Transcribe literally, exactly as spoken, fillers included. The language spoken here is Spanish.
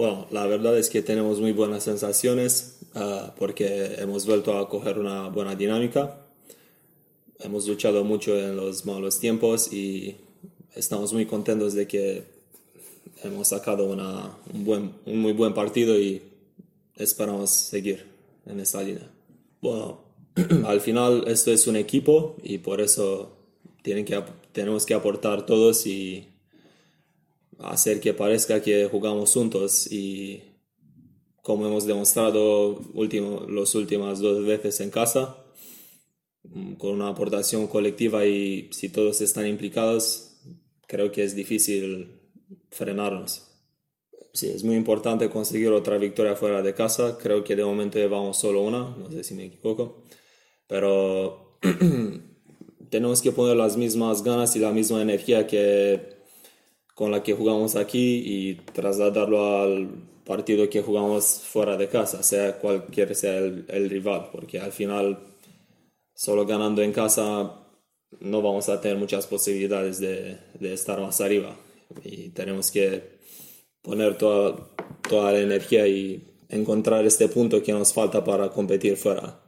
Bueno, la verdad es que tenemos muy buenas sensaciones ah, porque hemos vuelto a coger una buena dinámica. Hemos luchado mucho en los malos tiempos y estamos muy contentos de que hemos sacado una, un, buen, un muy buen partido y esperamos seguir en esta línea. Bueno, al final esto es un equipo y por eso tienen que, tenemos que aportar todos y hacer que parezca que jugamos juntos y como hemos demostrado último, las últimas dos veces en casa, con una aportación colectiva y si todos están implicados, creo que es difícil frenarnos. Sí, es muy importante conseguir otra victoria fuera de casa. Creo que de momento llevamos solo una, no sé si me equivoco, pero tenemos que poner las mismas ganas y la misma energía que con la que jugamos aquí y trasladarlo al partido que jugamos fuera de casa, sea cualquier sea el, el rival, porque al final solo ganando en casa no vamos a tener muchas posibilidades de, de estar más arriba y tenemos que poner toda, toda la energía y encontrar este punto que nos falta para competir fuera.